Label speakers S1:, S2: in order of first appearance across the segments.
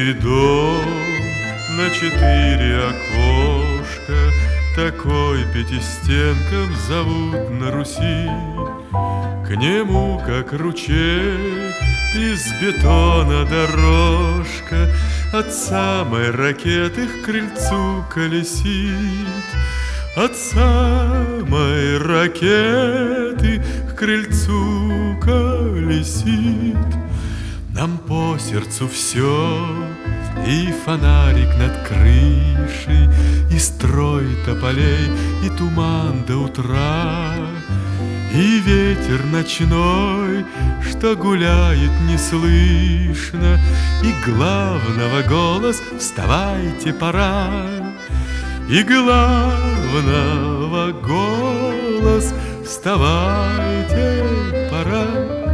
S1: Длинный дом на 4 окошка, такой пятистенком зовут на Руси. К нему, как ручей, из бетона дорожка от самой ракеты к крыльцу колесит. От самой ракеты к крыльцу колесит. Нам по сердцу все, и фонарик над крышей, и строй тополей, и туман до утра, и ветер ночной, что гуляет неслышно, и главного голос «Вставайте, пора!» И главного голос «Вставайте, пора!»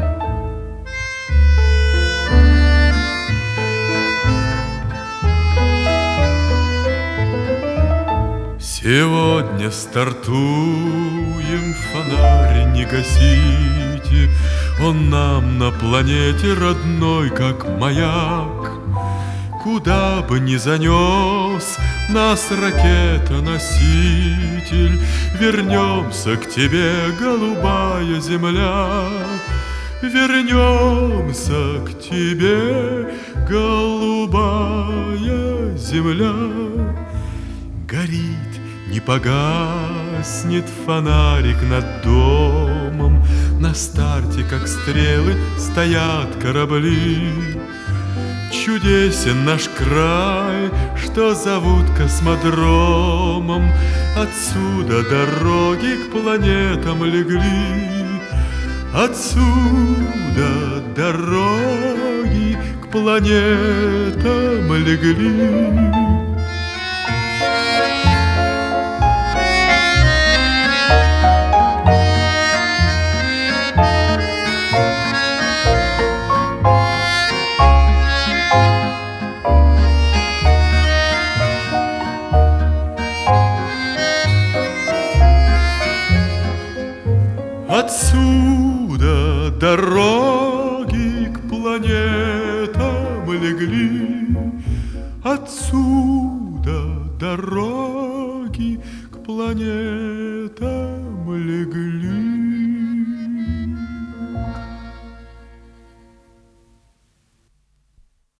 S1: Сегодня стартуем, фонарь не гасите, он нам на планете родной, как маяк. Куда бы ни занес нас ракета-носитель, вернемся к тебе, голубая земля. Вернемся к тебе, голубая земля. Горит, не погаснет фонарик над домом, на старте, как стрелы, стоят корабли. Чудесен наш край, что зовут космодромом, отсюда дороги к планетам легли. Отсюда дороги к планетам легли. Отсюда дороги к планетам легли. Отсюда дороги к планетам легли.